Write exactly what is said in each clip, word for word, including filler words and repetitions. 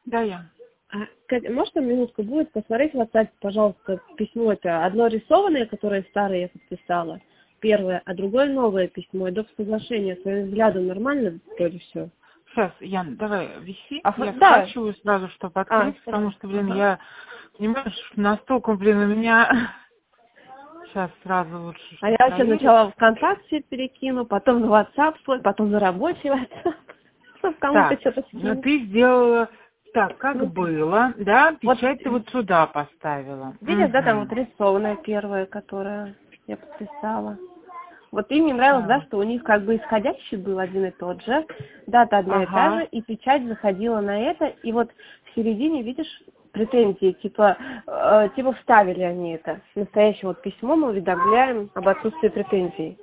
Да, я. А, Катя, можно минутку будет посмотреть в WhatsApp, пожалуйста, письмо это одно рисованное, которое старое я подписала, первое, а другое новое письмо, и доп. Соглашение, своим взглядом нормально вроде все? Сейчас, Ян, давай виси. А, Я да. скачиваю сразу, чтобы А, открыть, потому хорошо. что, блин, Ага. я, понимаешь, настолько, блин, у меня... Сейчас сразу лучше, А я чтобы вообще проверить. сначала ВКонтакте перекину, потом на WhatsApp свой, потом на рабочий WhatsApp, чтобы кому-то Так, что-то ну скинуть. ты сделала так, как Ну, было, да? вот Печать ты вот сюда поставила. видишь, да, там вот Угу. рисованная первая, которая я подписала. Вот им не нравилось, да, Так. что у них как бы исходящий был один и тот же, дата одна и та же, Ага. и печать заходила на это, и вот в середине, видишь, претензии, типа, э, типа вставили они это. Настоящее вот письмо мы уведомляем об отсутствии претензий.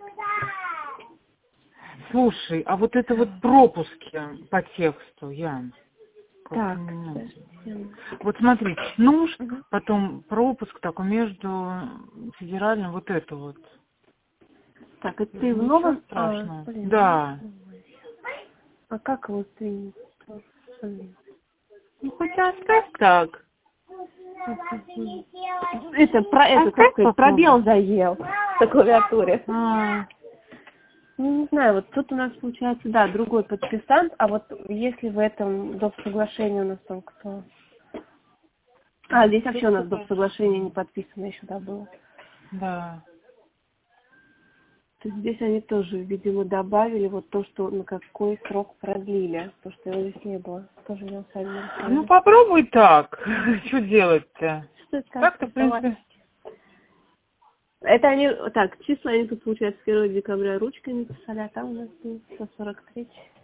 Слушай, а вот это вот пропуски по тексту, Ян, как Так, поменять? совсем. Вот смотри, нужд, Мгм. потом пропуск такой между федеральным, вот это вот. Так, это ты в Ничего новом... А, страшного. блин, ну, Да. ой. А как его ты... Блин. Ну хоть оставь так. Это, про, это, как Оставь сказать, попробуй. пробел заел на клавиатуре. А, Ну, не знаю, вот тут у нас получается, да, другой подписант, а вот если в этом доп. Соглашении у нас там кто... А, здесь вообще у нас доп. Соглашение не подписано еще, да, было. да. То есть здесь они тоже, видимо, добавили вот то, что на какой срок продлили, то, что его здесь не было. Тоже я сами Ну нарисовали. попробуй так. Что делать-то? Что это как Так-то, в рисовать? принципе. Это они, так, числа они тут, получается, первого декабря ручками писали, а там у нас сто сорок три.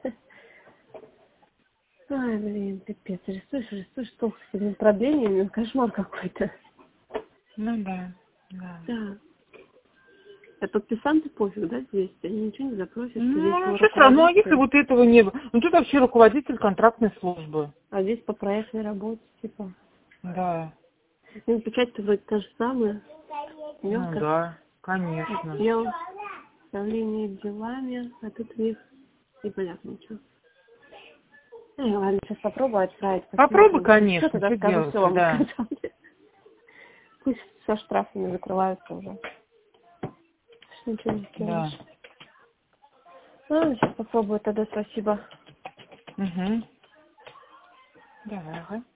Ай, блин, пипец, рисуешь, рисуешь, столько с этими продлениями, кошмар какой-то. Ну да, да. Да. А подписанты пофиг, да, здесь? Они ничего не запросят, что здесь Ну, был что страшного, ну а если руководитель, вот этого не было? Ну тут вообще руководитель контрактной службы. а здесь по проектной работе, типа. Да. Ну, печать-то вроде та же самая. Ну Мелко. да, конечно. Отдел управления делами, а тут у них непонятно ничего. Эй, ладно, сейчас попробую отправить, Попробуй, посмотрим. Что конечно, тогда что скажу, все делать-то, вам да. сказал. Пусть со штрафами закрываются уже. Что ничего не Да. сделаешь. Ладно, сейчас попробую тогда, спасибо. Угу. Давай, ага.